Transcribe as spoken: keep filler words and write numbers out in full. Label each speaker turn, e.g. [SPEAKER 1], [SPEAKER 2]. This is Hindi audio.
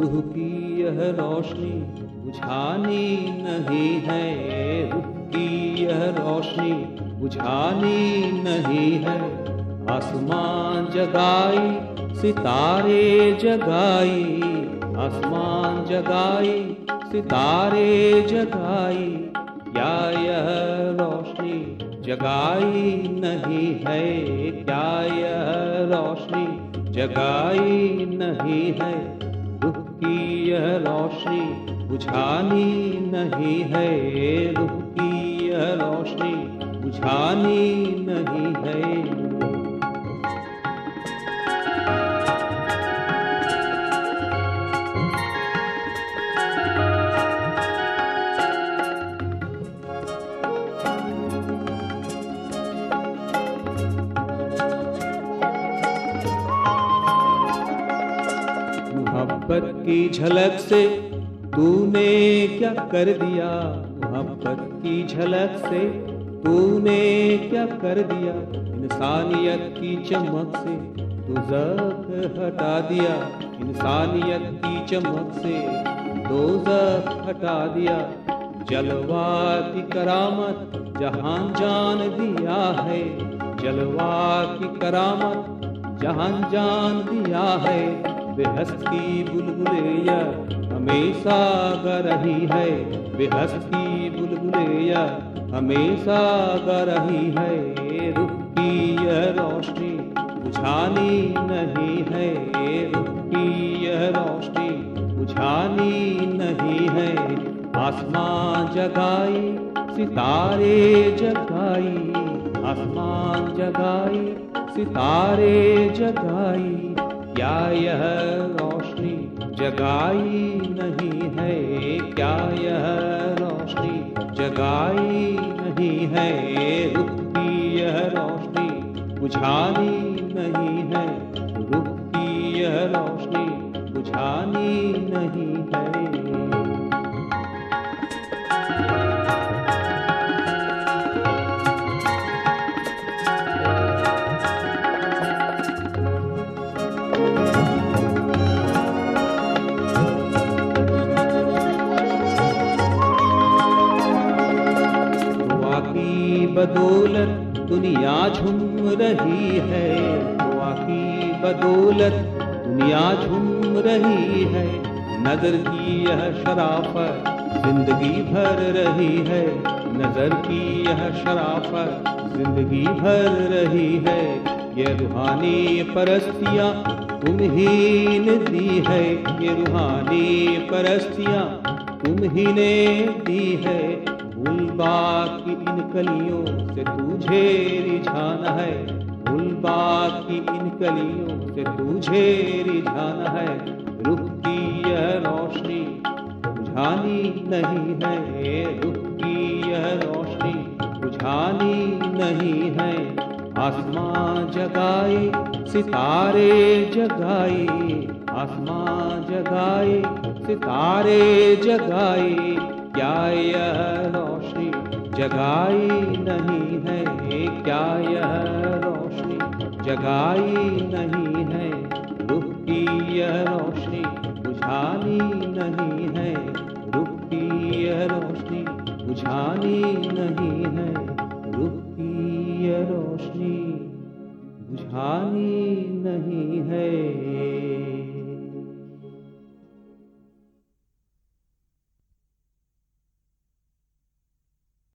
[SPEAKER 1] रूह की यह रोशनी बुझानी नहीं है, रूह की यह रोशनी बुझानी नहीं है। आसमान जगाई सितारे जगाई, आसमान जगाई सितारे जगाई, क्या यह रोशनी जगाई नहीं है, क्या यह रोशनी जगाई नहीं है। रूह की यह रोशनी बुझानी नहीं है, रूह की यह रोशनी बुझानी नहीं है। मोहब्बत की झलक से तूने क्या कर दिया, मोहब्बत की झलक से तूने क्या कर दिया। इंसानियत की चमक से दोज़ख हटा दिया, इंसानियत की चमक से दोज़ख हटा दिया। जलवा की करामत जहान जान दिया है, जलवा की करामत जहान जान दिया है। बेहस की बुलबुलेया हमेशा गा रही है, बेहस की बुलबुलेया हमेशा गा रही है। रूह की यह रोशनी बुझानी नहीं है, रूह की यह रोशनी बुझानी नहीं है। आसमान जगाई सितारे जगाई, आसमान जगाई सितारे जगाई, क्या यह रोशनी जगाई नहीं है, क्या यह रोशनी जगाई नहीं है। रूह की यह रोशनी बुझानी नहीं है, रूह की यह रोशनी बुझानी नहीं है। बदौलत दुनिया झूम रही है, दुआ की बदौलत दुनिया झूम रही है। नजर की यह शराफत जिंदगी भर रही है, नजर की यह शराफत जिंदगी भर रही है। ये रूहानी परस्तियाँ तुम्ही ने दी है, ये रूहानी परस्तियाँ तुम्ही ने दी है। गुलबाग की इन कलियों से तुझे रिझाना है, गुलबाग की इन कलियों से तुझे रिझाना है। रूह की यह रोशनी बुझानी नहीं है, रूह की यह रोशनी बुझानी नहीं है। आसमान जगाई सितारे जगाई, आसमान जगाई सितारे जगाई, क्या यह रोशनी जगाई नहीं है, क्या यह रोशनी जगाई नहीं है। रूह की यह रोशनी बुझानी नहीं है, रूह की यह रोशनी बुझानी नहीं है, रूह की यह रोशनी बुझानी नहीं है।